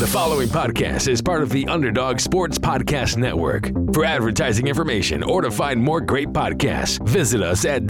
The following podcast is part of the Underdog Sports Podcast Network. For advertising information or to find more great podcasts, visit us at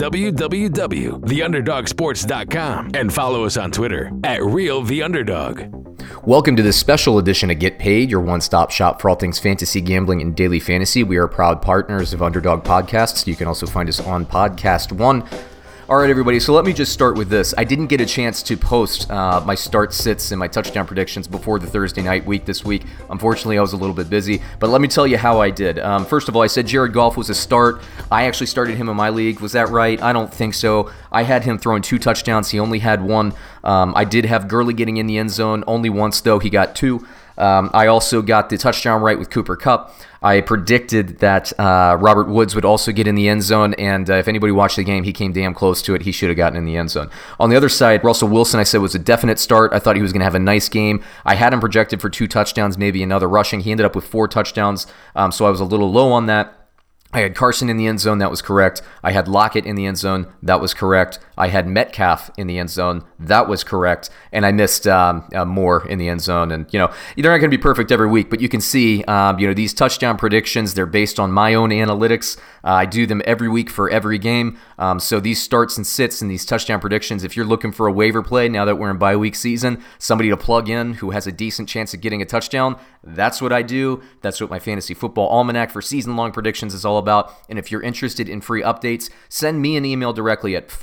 www.theunderdogsports.com and follow us on Twitter at RealTheUnderdog. Welcome to this special edition of Get Paid, your one-stop shop for all things fantasy gambling and daily fantasy. We are proud partners of Underdog Podcasts. You can also find us on Podcast One. All right, everybody, so let me just start with this. I didn't get a chance to post my start sits and my touchdown predictions before the Thursday night week this week. Unfortunately, I was a little bit busy, but let me tell you how I did. First of all, I said Jared Goff was a start. I actually started him in my league. Was that right? I don't think so. I had him throwing 2 touchdowns. He only had 1. I did have Gurley getting in the end zone. Only once, though. He got 2. I also got the touchdown right with Cooper Kupp. I predicted that Robert Woods would also get in the end zone, and if anybody watched the game, he came damn close to it. He should have gotten in the end zone. On the other side, Russell Wilson, I said, was a definite start. I thought he was going to have a nice game. I had him projected for 2 touchdowns, maybe another rushing. He ended up with 4 touchdowns, so I was a little low on that. I had Carson in the end zone. That was correct. I had Lockett in the end zone. That was correct. I had Metcalf in the end zone. That was correct. And I missed Moore in the end zone. And, they're not going to be perfect every week, but you can see, these touchdown predictions, they're based on my own analytics. I do them every week for every game. So these starts and sits and these touchdown predictions, if you're looking for a waiver play now that we're in bye week season, somebody to plug in who has a decent chance of getting a touchdown, that's what I do. That's what my Fantasy Football Almanac for season-long predictions is all about. And if you're interested in free updates, send me an email directly at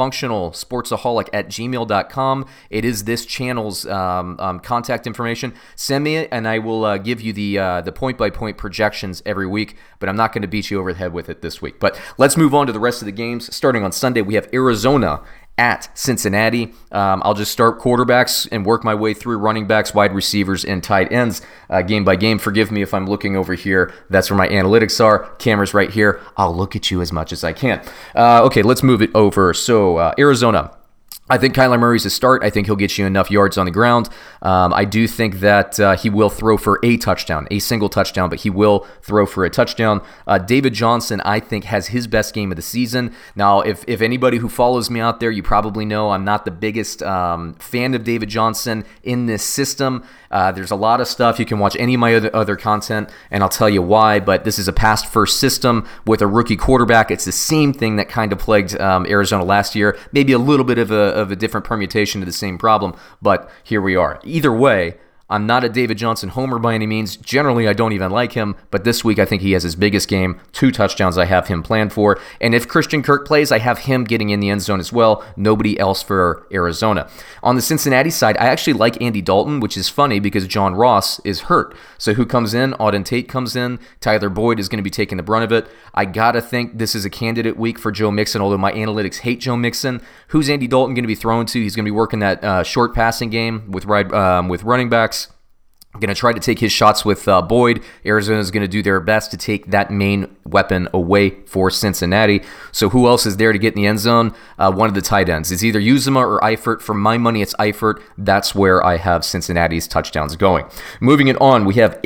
functionalsportsaholic@gmail.com. It is this channel's contact information. Send me it, and I will give you the point-by-point projections every week, but I'm not going to beat you over the head with it this week. But let's move on to the rest of the games. Starting on Sunday, we have Arizona at Cincinnati. I'll just start quarterbacks and work my way through running backs, wide receivers, and tight ends game by game. Forgive me if I'm looking over here. That's where my analytics are. Camera's right here. I'll look at you as much as I can. Okay, let's move it over. So Arizona. I think Kyler Murray's a start. I think he'll get you enough yards on the ground. I do think that he will throw for a touchdown, a single touchdown, but he will throw for a touchdown. David Johnson, I think, has his best game of the season. Now, if anybody who follows me out there, you probably know I'm not the biggest fan of David Johnson in this system. There's a lot of stuff. You can watch any of my other content, and I'll tell you why, but this is a pass-first system with a rookie quarterback. It's the same thing that kind of plagued Arizona last year, maybe a little bit of a different permutation of the same problem, but here we are. Either way, I'm not a David Johnson homer by any means. Generally, I don't even like him, but this week I think he has his biggest game. 2 touchdowns I have him planned for, and if Christian Kirk plays, I have him getting in the end zone as well. Nobody else for Arizona. On the Cincinnati side, I actually like Andy Dalton, which is funny because John Ross is hurt. So who comes in? Auden Tate comes in. Tyler Boyd is going to be taking the brunt of it. I got to think this is a candidate week for Joe Mixon, although my analytics hate Joe Mixon. Who's Andy Dalton going to be thrown to? He's going to be working that short passing game with running backs. I'm going to try to take his shots with Boyd. Arizona is going to do their best to take that main weapon away for Cincinnati. So who else is there to get in the end zone? One of the tight ends. It's either Uzomah or Eifert. For my money, it's Eifert. That's where I have Cincinnati's touchdowns going. Moving it on, we have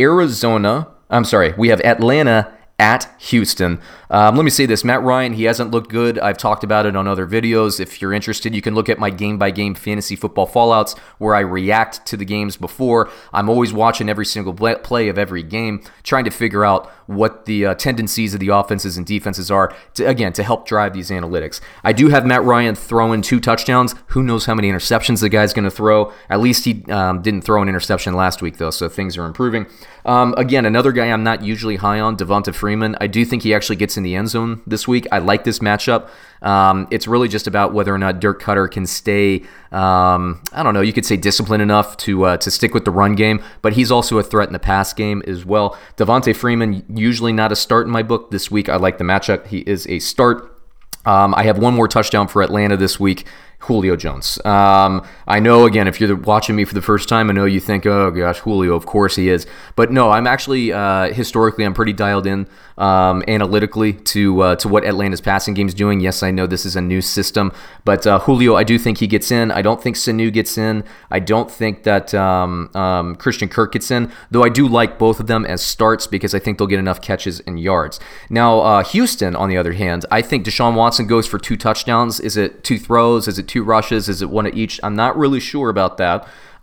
Atlanta at Houston. Let me say this, Matt Ryan, he hasn't looked good. I've talked about it on other videos. If you're interested, you can look at my game-by-game fantasy football fallouts where I react to the games before. I'm always watching every single play of every game, trying to figure out what the tendencies of the offenses and defenses are, to help drive these analytics. I do have Matt Ryan throwing 2 touchdowns. Who knows how many interceptions the guy's going to throw? At least he didn't throw an interception last week, though, so things are improving. Again, another guy I'm not usually high on, Devonta Freeman. I do think he actually gets in the end zone this week. I like this matchup. It's really just about whether or not Dirk Cutter can stay, you could say disciplined enough to stick with the run game, but he's also a threat in the pass game as well. Devonta Freeman, usually not a start in my book. This week, I like the matchup. He is a start. I have one more touchdown for Atlanta this week. Julio Jones. I know, again, if you're watching me for the first time, I know you think, oh gosh, Julio, of course he is. But no, I'm actually, historically, I'm pretty dialed in analytically to what Atlanta's passing game is doing. Yes, I know this is a new system, but Julio, I do think he gets in. I don't think Sanu gets in. I don't think that Christian Kirk gets in, though I do like both of them as starts because I think they'll get enough catches and yards. Now, Houston, on the other hand, I think Deshaun Watson goes for 2 touchdowns. Is it 2 throws? Is it 2 rushes? Is it 1 at each? I'm not really sure about that.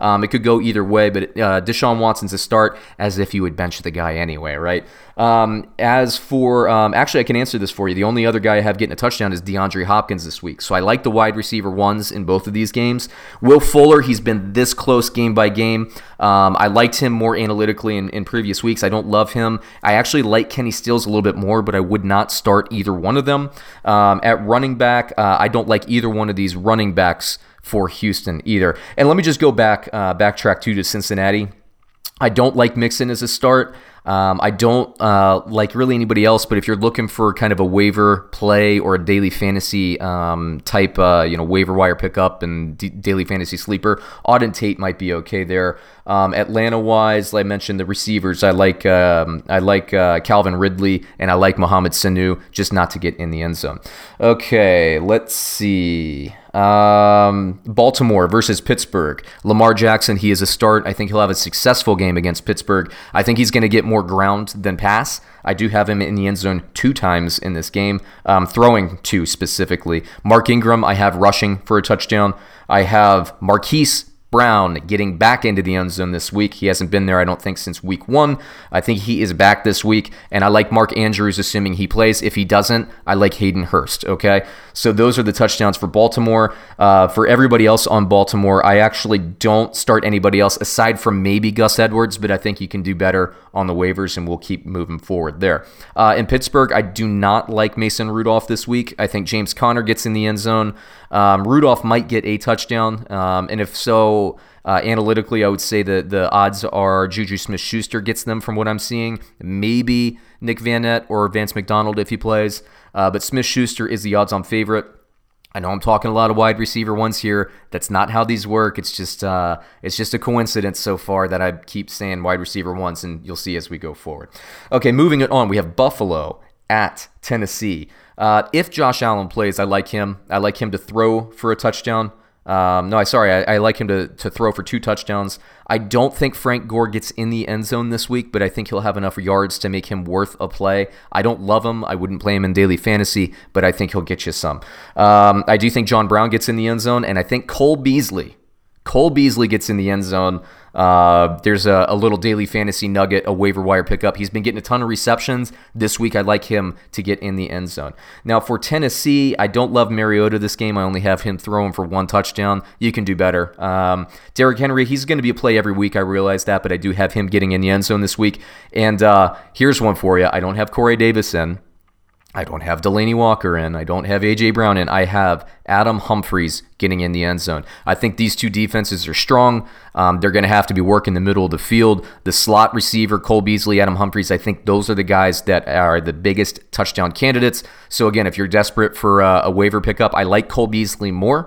It could go either way, but Deshaun Watson's a start as if you would bench the guy anyway, right? As for, actually, I can answer this for you. The only other guy I have getting a touchdown is DeAndre Hopkins this week. So I like the wide receiver ones in both of these games. Will Fuller, he's been this close game by game. I liked him more analytically in previous weeks. I don't love him. I actually like Kenny Stills a little bit more, but I would not start either one of them. At running back, I don't like either one of these running backs for Houston either. And let me just go backtrack to Cincinnati. I don't like Mixon as a start. I don't like really anybody else, but if you're looking for kind of a waiver play or a daily fantasy type, waiver wire pickup and daily fantasy sleeper, Auden Tate might be okay there. Atlanta-wise, like I mentioned, the receivers, I like Calvin Ridley and I like Mohamed Sanu, just not to get in the end zone. Okay, let's see. Baltimore versus Pittsburgh. Lamar Jackson, he is a start. I think he'll have a successful game against Pittsburgh. I think he's going to get more ground than pass. I do have him in the end zone 2 times in this game, throwing 2 specifically. Mark Ingram, I have rushing for a touchdown. I have Marquise Brown getting back into the end zone this week. He hasn't been there, I don't think, since week 1. I think he is back this week, and I like Mark Andrews, assuming he plays. If he doesn't, I like Hayden Hurst, okay? So those are the touchdowns for Baltimore. For everybody else on Baltimore, I actually don't start anybody else aside from maybe Gus Edwards, but I think you can do better on the waivers, and we'll keep moving forward there. In Pittsburgh, I do not like Mason Rudolph this week. I think James Conner gets in the end zone. Rudolph might get a touchdown, and if so, analytically, I would say that the odds are Juju Smith-Schuster gets them from what I'm seeing. Maybe Nick Vannett or Vance McDonald if he plays, but Smith-Schuster is the odds-on favorite. I know I'm talking a lot of wide receiver ones here. That's not how these work. It's just a coincidence so far that I keep saying wide receiver ones, and you'll see as we go forward. Okay, moving it on, we have Buffalo at Tennessee. If Josh Allen plays, I like him. I like him to throw for a touchdown. I like him to throw for 2 touchdowns. I don't think Frank Gore gets in the end zone this week, but I think he'll have enough yards to make him worth a play. I don't love him. I wouldn't play him in daily fantasy, but I think he'll get you some. I do think John Brown gets in the end zone, and I think Cole Beasley gets in the end zone. There's a little daily fantasy nugget, a waiver wire pickup. He's been getting a ton of receptions. This week, I'd like him to get in the end zone. Now, for Tennessee, I don't love Mariota this game. I only have him throwing for 1 touchdown. You can do better. Derrick Henry, he's going to be a play every week. I realize that, but I do have him getting in the end zone this week. And here's one for you. I don't have Corey Davis in. I don't have Delanie Walker in. I don't have A.J. Brown in. I have Adam Humphries getting in the end zone. I think these 2 defenses are strong. They're going to have to be working the middle of the field. The slot receiver, Cole Beasley, Adam Humphries, I think those are the guys that are the biggest touchdown candidates. So again, if you're desperate for a waiver pickup, I like Cole Beasley more.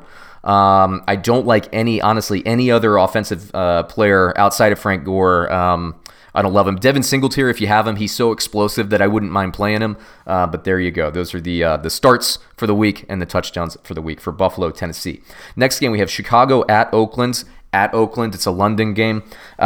I don't like any other offensive player outside of Frank Gore. I don't love him. Devin Singletary, if you have him, he's so explosive that I wouldn't mind playing him. But there you go. Those are the starts for the week and the touchdowns for the week for Buffalo, Tennessee. Next game, we have Chicago at Oakland. At Oakland, it's a London game.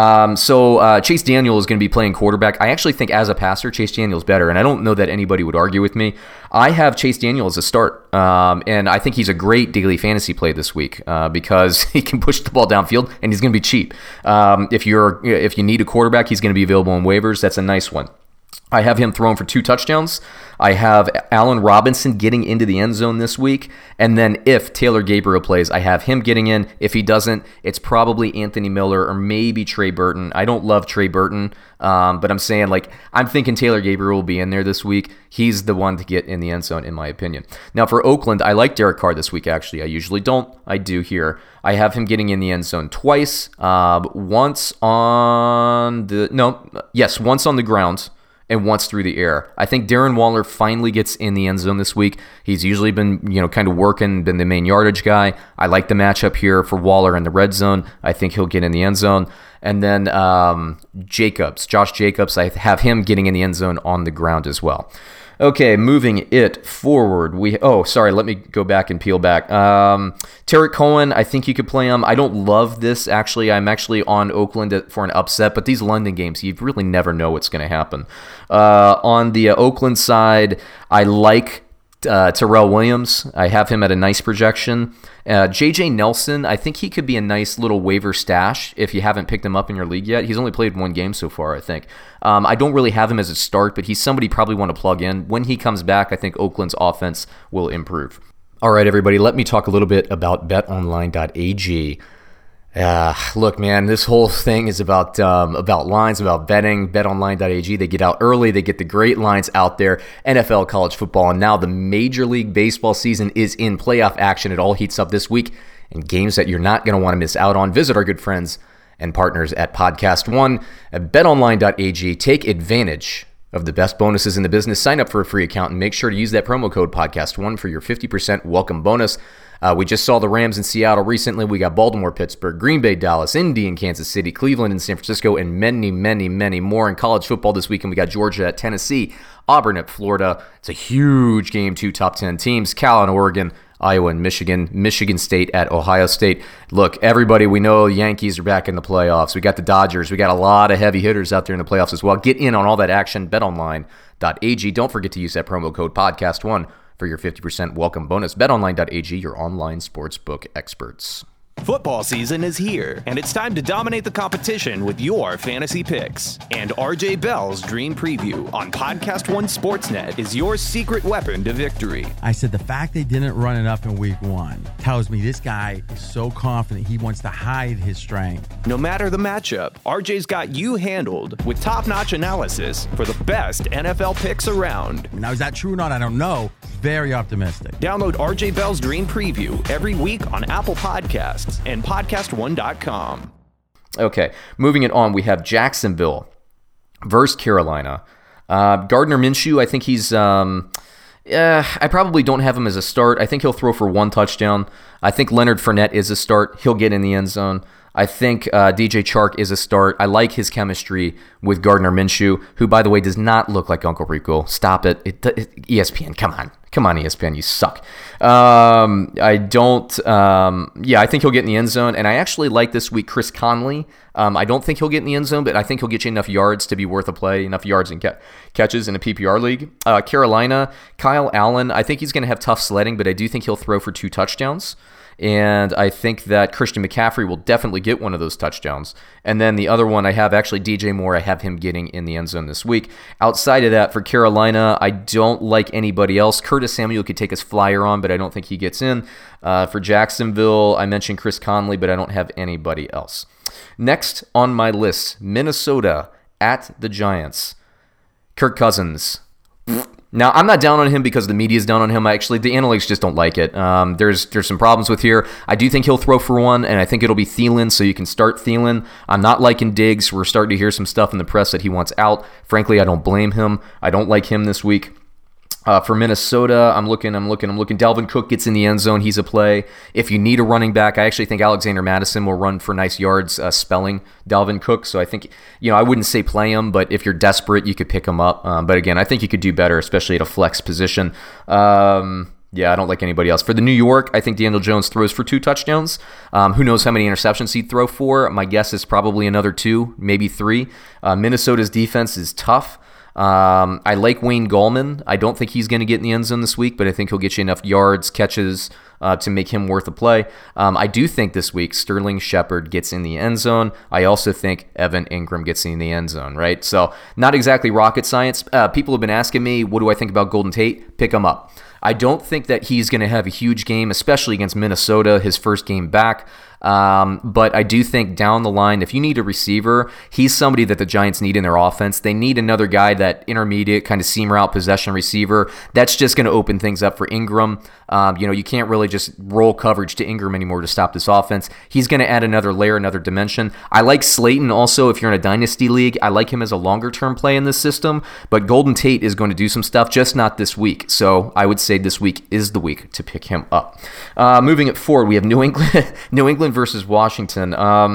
So Chase Daniel is going to be playing quarterback. I actually think as a passer, Chase Daniel's better, and I don't know that anybody would argue with me. I have Chase Daniel as a start, and I think he's a great daily fantasy play this week because he can push the ball downfield, and he's going to be cheap. If you need a quarterback, he's going to be available on waivers. That's a nice one. I have him thrown for 2 touchdowns. I have Allen Robinson getting into the end zone this week. And then if Taylor Gabriel plays, I have him getting in. If he doesn't, it's probably Anthony Miller or maybe Trey Burton. I don't love Trey Burton, but I'm saying, I'm thinking Taylor Gabriel will be in there this week. He's the one to get in the end zone, in my opinion. Now, for Oakland, I like Derek Carr this week, actually. I usually don't. I do here. I have him getting in the end zone twice. Once on the ground and once through the air. I think Darren Waller finally gets in the end zone this week. He's usually been, kind of working, been the main yardage guy. I like the matchup here for Waller in the red zone. I think he'll get in the end zone. And then Josh Jacobs, I have him getting in the end zone on the ground as well. Okay, moving it forward. Let me go back and peel back. Tarek Cohen, I think you could play him. I don't love this, actually. I'm actually on Oakland for an upset, but these London games, you really never know what's going to happen. On the Oakland side, I like Terrell Williams, I have him at a nice projection. J.J. Nelson, I think he could be a nice little waiver stash if you haven't picked him up in your league yet. He's only played one game so far, I think. I don't really have him as a start, but he's somebody you probably want to plug in. When he comes back, I think Oakland's offense will improve. All right, everybody, let me talk a little bit about betonline.ag. Look, man, this whole thing is about lines, about betting. BetOnline.ag, they get out early, they get the great lines out there. NFL, college football, and now the Major League Baseball season is in playoff action. It all heats up this week, and games that you're not going to want to miss out on. Visit our good friends and partners at Podcast One at BetOnline.ag. Take advantage of the best bonuses in the business. Sign up for a free account and make sure to use that promo code Podcast1 for your 50% welcome bonus. We just saw the Rams in Seattle recently. We got Baltimore, Pittsburgh, Green Bay, Dallas, Indy, and Kansas City, Cleveland, and San Francisco, and many, many, many more. In college football this weekend, we got Georgia at Tennessee, Auburn at Florida. It's a huge game, 2 top 10 teams, Cal and Oregon, Iowa and Michigan, Michigan State at Ohio State. Look, everybody, we know Yankees are back in the playoffs. We got the Dodgers. We got a lot of heavy hitters out there in the playoffs as well. Get in on all that action, betonline.ag. Don't forget to use that promo code Podcast1 for your 50% welcome bonus. BetOnline.ag, your online sportsbook experts. Football season is here, and it's time to dominate the competition with your fantasy picks. And RJ Bell's Dream Preview on Podcast One Sportsnet is your secret weapon to victory. I said the fact they didn't run it up in week 1 tells me this guy is so confident he wants to hide his strength. No matter the matchup, RJ's got you handled with top-notch analysis for the best NFL picks around. Now, is that true or not? I don't know. Very optimistic. Download RJ Bell's Dream Preview every week on Apple Podcasts and PodcastOne.com. Okay, moving it on, we have Jacksonville versus Carolina. Gardner Minshew, I think he's... I probably don't have him as a start. I think he'll throw for 1 touchdown. I think Leonard Fournette is a start. He'll get in the end zone. I think DJ Chark is a start. I like his chemistry with Gardner Minshew, who, by the way, does not look like Uncle Rico. Stop it. ESPN, come on. Come on, ESPN, you suck. I think he'll get in the end zone, and I actually like this week Chris Conley. I don't think he'll get in the end zone, but I think he'll get you enough yards to be worth a play, enough yards and catches in a PPR league. Carolina, Kyle Allen, I think he's going to have tough sledding, but I do think he'll throw for 2 touchdowns. And I think that Christian McCaffrey will definitely get one of those touchdowns. And then the other one I have, actually DJ Moore, I have him getting in the end zone this week. Outside of that, for Carolina, I don't like anybody else. Curtis Samuel could take his flyer on, but I don't think he gets in. For Jacksonville, I mentioned Chris Conley, but I don't have anybody else. Next on my list, Minnesota at the Giants. Kirk Cousins. Now, I'm not down on him because the media is down on him. Actually, the analytics just don't like it. There's some problems with here. I do think he'll throw for 1, and I think it'll be Thielen, so you can start Thielen. I'm not liking Diggs. We're starting to hear some stuff in the press that he wants out. Frankly, I don't blame him. I don't like him this week. For Minnesota, I'm looking. Dalvin Cook gets in the end zone. He's a play. If you need a running back, I actually think Alexander Madison will run for nice yards spelling Dalvin Cook. So I think, I wouldn't say play him, but if you're desperate, you could pick him up. But again, I think you could do better, especially at a flex position. I don't like anybody else. For the New York, I think Daniel Jones throws for 2 touchdowns. Who knows how many interceptions he'd throw for? My guess is probably another 2, maybe 3. Minnesota's defense is tough. I like Wayne Gallman. I don't think he's going to get in the end zone this week, but I think he'll get you enough yards, catches to make him worth a play. I do think this week Sterling Shepard gets in the end zone. I also think Evan Ingram gets in the end zone, right? So not exactly rocket science. People have been asking me, what do I think about Golden Tate? Pick him up. I don't think that he's going to have a huge game, especially against Minnesota, his first game back. But I do think down the line, if you need a receiver, he's somebody that the Giants need in their offense. They need another guy, that intermediate kind of seam route possession receiver. That's just going to open things up for Ingram. You can't really just roll coverage to Ingram anymore to stop this offense. He's going to add another layer, another dimension. I like Slayton also if you're in a dynasty league. I like him as a longer-term play in this system, but Golden Tate is going to do some stuff, just not this week. So I would say this week is the week to pick him up. Moving it forward, we have New England versus Washington.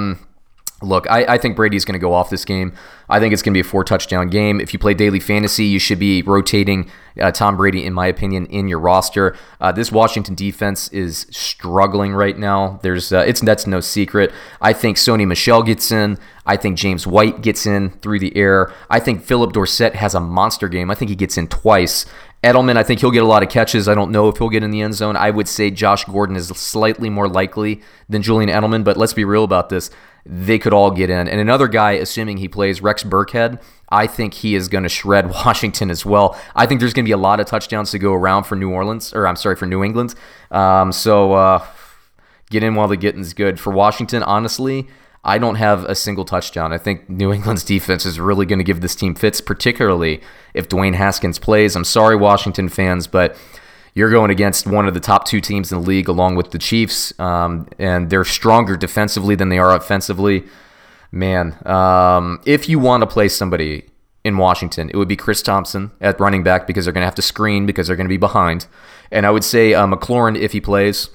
Look, I think Brady's going to go off this game. I think it's going to be a 4-touchdown game. If you play daily fantasy, you should be rotating Tom Brady, in my opinion, in your roster. This Washington defense is struggling right now. That's no secret. I think Sony Michel gets in. I think James White gets in through the air. I think Philip Dorsett has a monster game. I think he gets in twice. Edelman, I think he'll get a lot of catches. I don't know if he'll get in the end zone. I would say Josh Gordon is slightly more likely than Julian Edelman, but let's be real about this. They could all get in. And another guy, assuming he plays, Rex Burkhead, I think he is going to shred Washington as well. I think there's going to be a lot of touchdowns to go around for New England. So get in while the getting's good. For Washington, honestly, I don't have a single touchdown. I think New England's defense is really going to give this team fits, particularly if Dwayne Haskins plays. I'm sorry, Washington fans, but you're going against one of the top 2 teams in the league along with the Chiefs, and they're stronger defensively than they are offensively. Man, if you want to play somebody in Washington, it would be Chris Thompson at running back because they're going to have to screen because they're going to be behind. And I would say McLaurin, if he plays,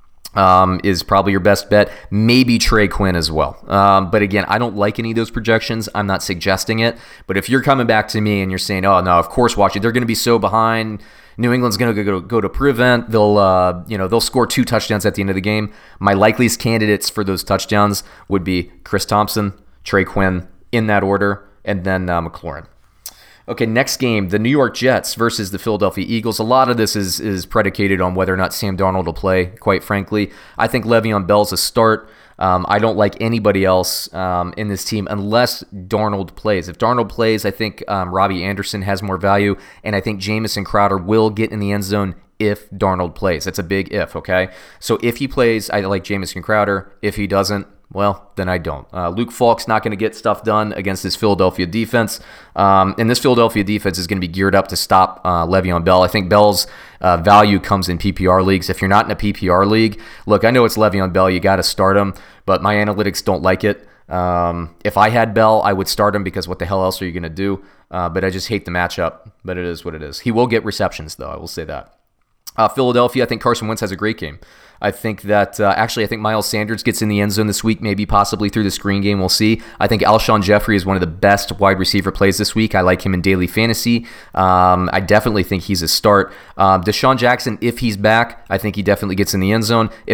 is probably your best bet. Maybe Trey Quinn as well. But again, I don't like any of those projections. I'm not suggesting it. But if you're coming back to me and you're saying, oh, no, of course, Washington, they're going to be so behind. New England's going to go to prevent. They'll score 2 touchdowns at the end of the game. My likeliest candidates for those touchdowns would be Chris Thompson, Trey Quinn, in that order, and then McLaurin. Okay, next game, the New York Jets versus the Philadelphia Eagles. A lot of this is predicated on whether or not Sam Darnold will play, quite frankly. I think Le'Veon Bell's a start. I don't like anybody else in this team unless Darnold plays. If Darnold plays, I think Robbie Anderson has more value, and I think Jamison Crowder will get in the end zone if Darnold plays. That's a big if, okay? So if he plays, I like Jamison Crowder. If he doesn't, well, then I don't. Luke Falk's not going to get stuff done against this Philadelphia defense. And this Philadelphia defense is going to be geared up to stop Le'Veon Bell. I think Bell's value comes in PPR leagues. If you're not in a PPR league, look, I know it's Le'Veon Bell. You got to start him, but my analytics don't like it. If I had Bell, I would start him because what the hell else are you going to do? But I just hate the matchup, but it is what it is. He will get receptions, though. I will say that. Philadelphia, I think Carson Wentz has a great game. I think that, I think Miles Sanders gets in the end zone this week, maybe possibly through the screen game. We'll see. I think Alshon Jeffrey is one of the best wide receiver plays this week. I like him in daily fantasy. I definitely think he's a start. Deshaun Jackson, if he's back, I think he definitely gets in the end zone. If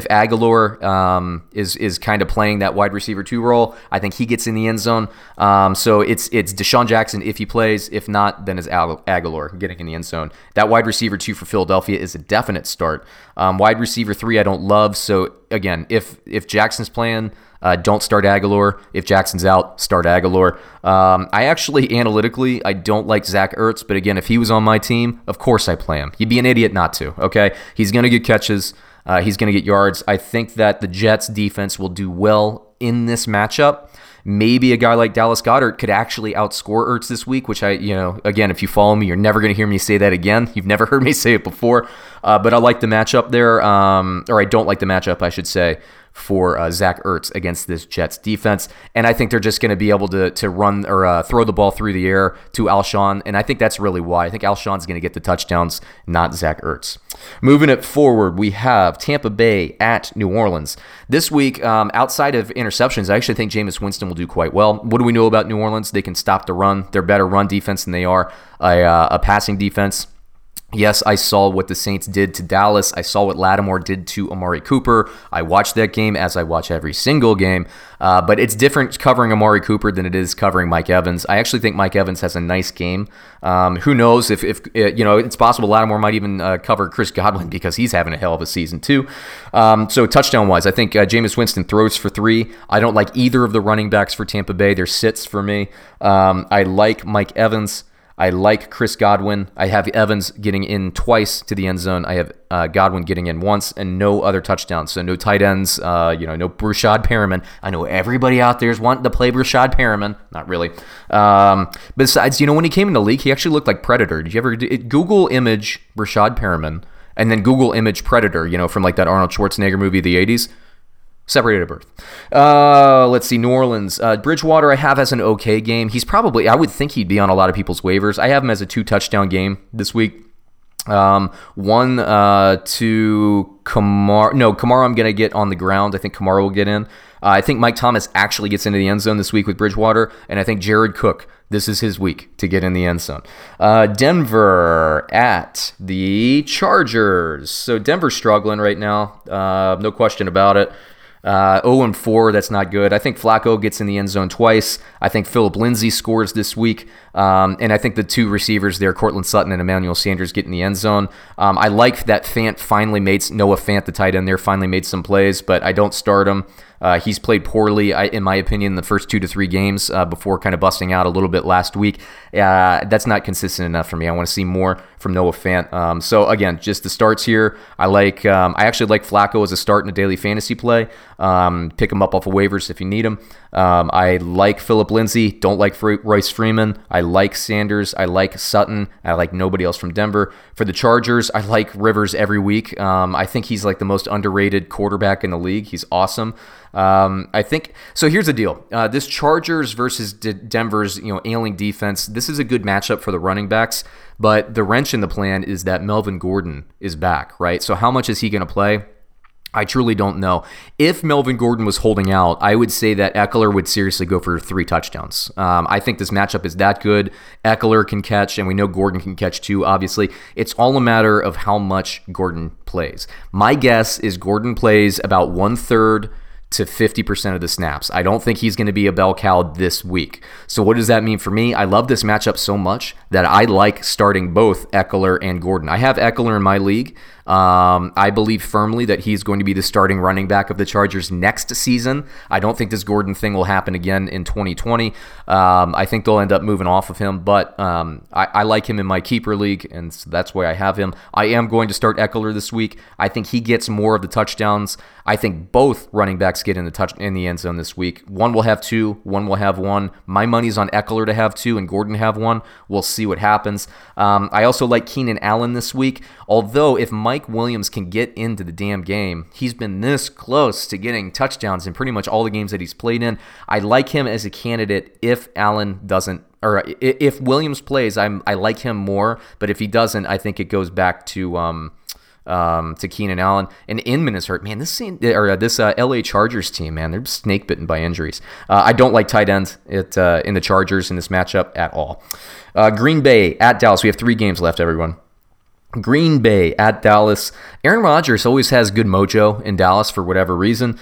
Aguilar is kind of playing that wide receiver 2 role, I think he gets in the end zone. So it's Deshaun Jackson if he plays. If not, then it's Aguilar getting in the end zone. That wide receiver 2 for Philadelphia is a definite start. Wide receiver 3, I don't love. So again, if Jackson's playing, don't start Aguilar. If Jackson's out, start Aguilar. I actually, analytically, I don't like Zach Ertz, but again, if he was on my team, of course I play him. You'd be an idiot not to, okay? He's going to get catches. He's going to get yards. I think that the Jets defense will do well in this matchup. Maybe a guy like Dallas Goedert could actually outscore Ertz this week, which again, if you follow me, you're never going to hear me say that again. You've never heard me say it before, but I like the matchup there, or I don't like the matchup, I should say, for Zach Ertz against this Jets defense. And I think they're just going to be able to run or throw the ball through the air to Alshon. And I think that's really why. I think Alshon's going to get the touchdowns, not Zach Ertz. Moving it forward, we have Tampa Bay at New Orleans. This week, outside of interceptions, I actually think Jameis Winston will do quite well. What do we know about New Orleans? They can stop the run. They're better run defense than they are a passing defense. Yes, I saw what the Saints did to Dallas. I saw what Lattimore did to Amari Cooper. I watched that game as I watch every single game. But it's different covering Amari Cooper than it is covering Mike Evans. I actually think Mike Evans has a nice game. Who knows if it's possible Lattimore might even cover Chris Godwin because he's having a hell of a season too. So touchdown-wise, I think Jameis Winston throws for 3. I don't like either of the running backs for Tampa Bay. They're sits for me. I like Mike Evans. I like Chris Godwin. I have Evans getting in twice to the end zone. I have Godwin getting in once and no other touchdowns. So no tight ends, no Brashad Perriman. I know everybody out there is wanting to play Brashad Perriman. Not really. Besides, when he came in the league, he actually looked like Predator. Did you ever Google image Brashad Perriman and then Google image Predator, from like that Arnold Schwarzenegger movie of the 80s? Separated at birth. Let's see, New Orleans. Bridgewater I have as an okay game. He's probably, I would think he'd be on a lot of people's waivers. I have him as a 2-touchdown game this week. One to Kamara. No, Kamara I'm going to get on the ground. I think Kamara will get in. I think Mike Thomas actually gets into the end zone this week with Bridgewater, and I think Jared Cook, this is his week to get in the end zone. Denver at the Chargers. So Denver's struggling right now, no question about it. 0-4, that's not good. I think Flacco gets in the end zone twice. I think Phillip Lindsay scores this week. And I think the two receivers there, Cortland Sutton and Emmanuel Sanders, get in the end zone. I like that Fant finally made, Noah Fant, the tight end there, finally made some plays, but I don't start him. He's played poorly, in my opinion, the first 2 to 3 games before kind of busting out a little bit last week. That's not consistent enough for me. I want to see more from Noah Fant. So again, just the starts here. I actually like Flacco as a start in a daily fantasy play. Pick him up off of waivers if you need him. I like Phillip Lindsay. Don't like Royce Freeman. I like Sanders. I like Sutton. I like nobody else from Denver. For the Chargers, I like Rivers every week. I think he's like the most underrated quarterback in the league. He's awesome. I think so. Here's the deal: this Chargers versus Denver's ailing defense. This is a good matchup for the running backs, but the wrench in the plan is that Melvin Gordon is back, right? So how much is he going to play? I truly don't know. If Melvin Gordon was holding out, I would say that Eckler would seriously go for 3 touchdowns. I think this matchup is that good. Eckler can catch, and we know Gordon can catch too, obviously. It's all a matter of how much Gordon plays. My guess is Gordon plays about 1/3 to 50% of the snaps. I don't think he's going to be a bell cow this week. So what does that mean for me? I love this matchup so much that I like starting both Eckler and Gordon. I have Eckler in my league. I believe firmly that he's going to be the starting running back of the Chargers next season. I don't think this Gordon thing will happen again in 2020. I think they'll end up moving off of him, but I like him in my keeper league, and so that's why I have him. I am going to start Eckler this week. I think he gets more of the touchdowns. I think both running backs get in the end zone this week. One will have 2, one will have 1. My money's on Eckler to have 2 and Gordon to have 1. We'll see what happens. I also like Keenan Allen this week, although if Mike Williams can get into the damn game, he's been this close to getting touchdowns in pretty much all the games that he's played in. I like him as a candidate if Allen doesn't, or if Williams plays, I like him more, but if he doesn't, I think it goes back to Keenan Allen. And Inman is hurt. Man, this LA Chargers team, man, they're snake bitten by injuries. I don't like tight ends in the Chargers in this matchup at all. Green Bay at Dallas. We have 3 games left, everyone. Green Bay at Dallas. Aaron Rodgers always has good mojo in Dallas for whatever reason.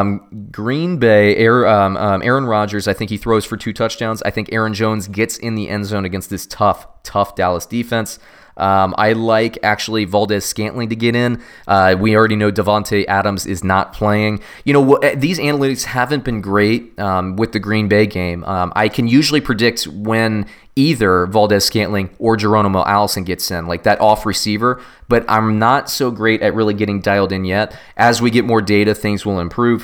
Green Bay, Aaron Rodgers, I think he throws for 2 touchdowns. I think Aaron Jones gets in the end zone against this tough Dallas defense. I like actually Valdez-Scantling to get in. We already know Davante Adams is not playing. These analytics haven't been great with the Green Bay game. I can usually predict when either Valdez-Scantling or Geronimo Allison gets in, like that off receiver, but I'm not so great at really getting dialed in yet. As we get more data, things will improve.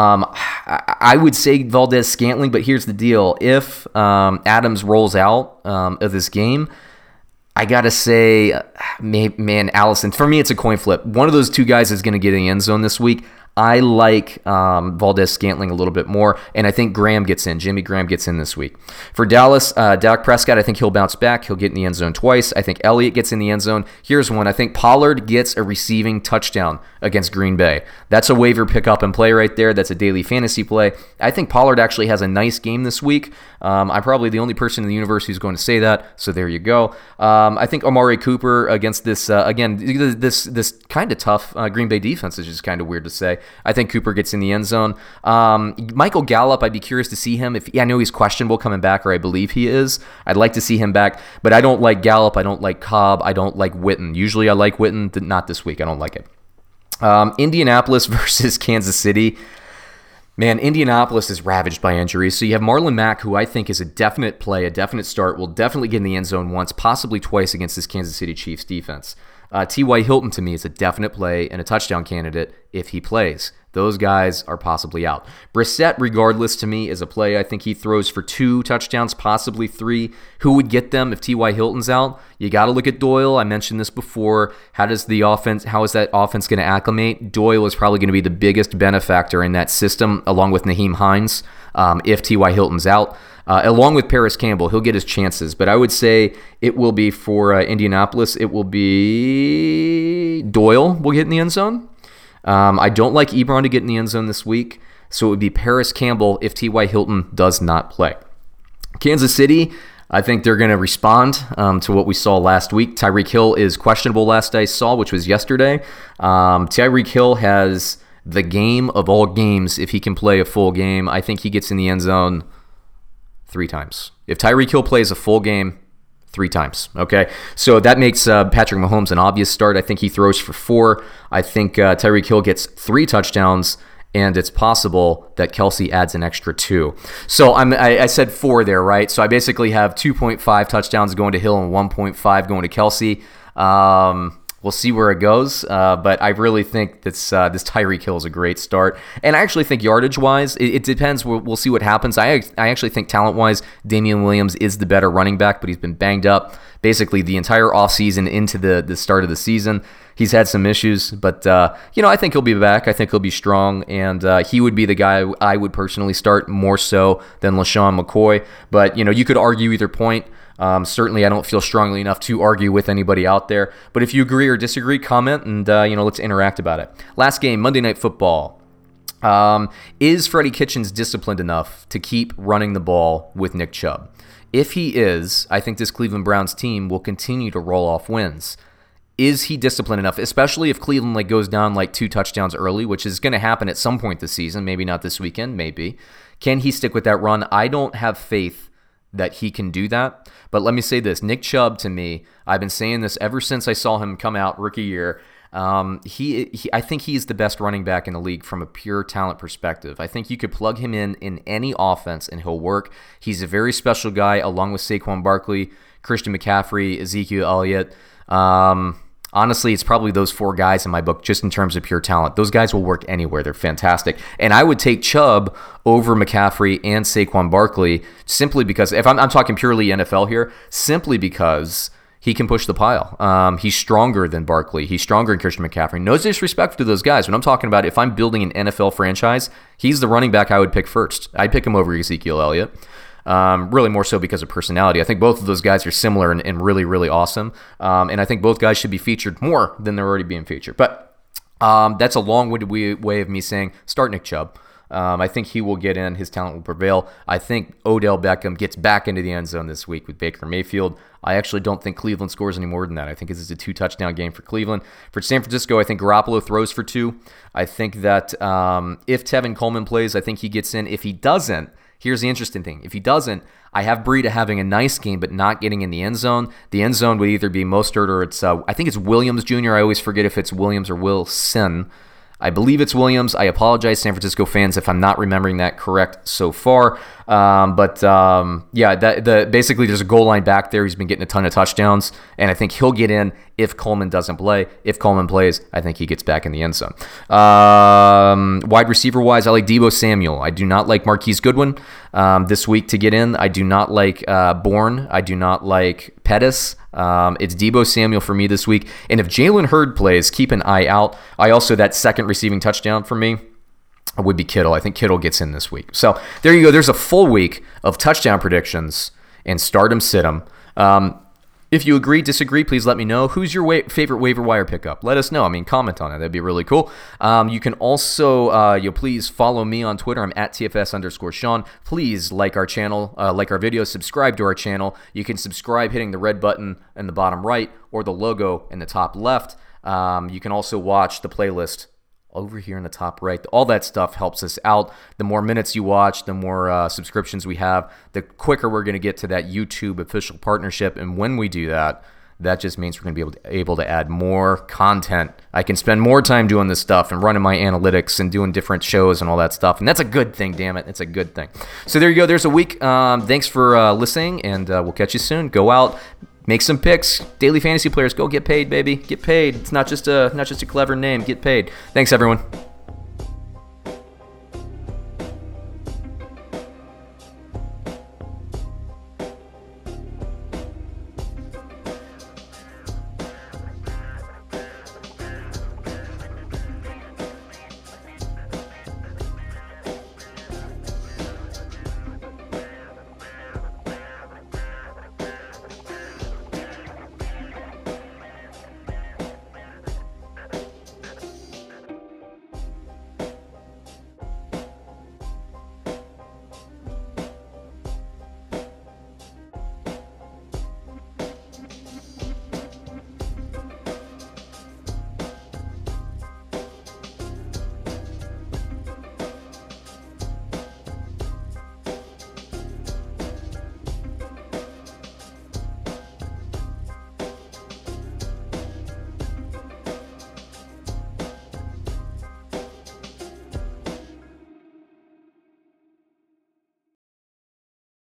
I would say Valdez-Scantling, but here's the deal. If Adams rolls out of this game, I got to say, man, Allison, for me, it's a coin flip. One of those 2 guys is going to get in the end zone this week. I like Valdez-Scantling a little bit more, and I think Jimmy Graham gets in this week. For Dallas, Dak Prescott, I think he'll bounce back. He'll get in the end zone twice. I think Elliott gets in the end zone. Here's one. I think Pollard gets a receiving touchdown against Green Bay. That's a waiver pickup and play right there. That's a daily fantasy play. I think Pollard actually has a nice game this week. I'm probably the only person in the universe who's going to say that, so there you go. I think Amari Cooper against this, this kind of tough Green Bay defense is just kind of weird to say. I think Cooper gets in the end zone. Michael Gallup, I'd be curious to see him. I know he's questionable coming back, or I believe he is. I'd like to see him back, but I don't like Gallup. I don't like Cobb. I don't like Witten. Usually I like Witten, not this week. I don't like it. Indianapolis versus Kansas City. Man, Indianapolis is ravaged by injuries. So you have Marlon Mack, who I think is a definite play, a definite start, will definitely get in the end zone once, possibly twice against this Kansas City Chiefs defense. T.Y. Hilton, to me, is a definite play and a touchdown candidate if he plays. Those guys are possibly out. Brissett, regardless, to me, is a play. I think he throws for 2 touchdowns, possibly 3. Who would get them if T.Y. Hilton's out? You got to look at Doyle. I mentioned this before. How is that offense going to acclimate? Doyle is probably going to be the biggest benefactor in that system, along with Nyheim Hines, if T.Y. Hilton's out. Along with Paris Campbell, he'll get his chances. But I would say it will be for Indianapolis, it will be Doyle will get in the end zone. I don't like Ebron to get in the end zone this week, so it would be Paris Campbell if T.Y. Hilton does not play. Kansas City, I think they're going to respond to what we saw last week. Tyreek Hill is questionable last I saw, which was yesterday. Tyreek Hill has the game of all games, if he can play a full game, I think he gets in the end zone 3 times. If Tyreek Hill plays a full game, 3 times, okay? So that makes Patrick Mahomes an obvious start. I think he throws for 4. I think Tyreek Hill gets 3 touchdowns, and it's possible that Kelce adds an extra 2. So I said 4 there, right? So I basically have 2.5 touchdowns going to Hill and 1.5 going to Kelce. We'll see where it goes, but I really think this Tyreek Hill is a great start. And I actually think yardage-wise, it depends. We'll see what happens. I actually think talent-wise, Damian Williams is the better running back, but he's been banged up basically the entire offseason into the start of the season. He's had some issues, but I think he'll be back. I think he'll be strong, and he would be the guy I would personally start more so than LaShawn McCoy. But you could argue either point. Certainly, I don't feel strongly enough to argue with anybody out there. But if you agree or disagree, comment, and let's interact about it. Last game, Monday Night Football. Is Freddie Kitchens disciplined enough to keep running the ball with Nick Chubb? If he is, I think this Cleveland Browns team will continue to roll off wins. Is he disciplined enough, especially if Cleveland goes down 2 touchdowns early, which is going to happen at some point this season, maybe not this weekend, maybe. Can he stick with that run? I don't have faith that he can do that. But let me say this, Nick Chubb, to me, I've been saying this ever since I saw him come out rookie year. I think he's the best running back in the league from a pure talent perspective. I think you could plug him in any offense and he'll work. He's a very special guy, along with Saquon Barkley, Christian McCaffrey, Ezekiel Elliott. Honestly, it's probably those 4 guys in my book, just in terms of pure talent. Those guys will work anywhere. They're fantastic. And I would take Chubb over McCaffrey and Saquon Barkley simply because, if I'm talking purely NFL here, simply because he can push the pile. He's stronger than Barkley. He's stronger than Christian McCaffrey. No disrespect to those guys. When I'm talking about if I'm building an NFL franchise, he's the running back I would pick first. I'd pick him over Ezekiel Elliott. Really more so because of personality. I think both of those guys are similar and really, really awesome. And I think both guys should be featured more than they're already being featured. But that's a long-winded way of me saying start Nick Chubb. I think he will get in. His talent will prevail. I think Odell Beckham gets back into the end zone this week with Baker Mayfield. I actually don't think Cleveland scores any more than that. I think this is a 2-touchdown game for Cleveland. For San Francisco, I think Garoppolo throws for 2. I think that if Tevin Coleman plays, I think he gets in. If he doesn't, here's the interesting thing. If he doesn't, I have Breida having a nice game but not getting in the end zone. The end zone would either be Mostert or I think it's Williams Jr. I always forget if it's Williams or Wilson. I believe it's Williams. I apologize, San Francisco fans, if I'm not remembering that correct so far. Basically there's a goal line back there. He's been getting a ton of touchdowns, and I think he'll get in if Coleman doesn't play. If Coleman plays, I think he gets back in the end zone. Wide receiver-wise, I like Deebo Samuel. I do not like Marquise Goodwin this week to get in. I do not like Bourne. I do not like Pettis. It's Deebo Samuel for me this week. And if Jalen Hurd plays, keep an eye out. That second receiving touchdown for me would be Kittle. I think Kittle gets in this week. So there you go. There's a full week of touchdown predictions and stardom sit-em. If you agree, disagree, please let me know. Who's your favorite waiver wire pickup? Let us know. Comment on it. That'd be really cool. You can also, please follow me on Twitter. I'm at TFS_Sean. Please like our channel, like our videos, subscribe to our channel. You can subscribe hitting the red button in the bottom right or the logo in the top left. You can also watch the playlist over here in the top right. All that stuff helps us out. The more minutes you watch, the more subscriptions we have, the quicker we're going to get to that YouTube official partnership. And when we do that, that just means we're going to be able to add more content. I can spend more time doing this stuff and running my analytics and doing different shows and all that stuff. And that's a good thing, damn it. It's a good thing. So there you go. There's a week. Thanks for listening, and we'll catch you soon. Go out. Make some picks. Daily fantasy players, go get paid, baby. Get paid. It's not just a clever name. Get paid. Thanks, everyone.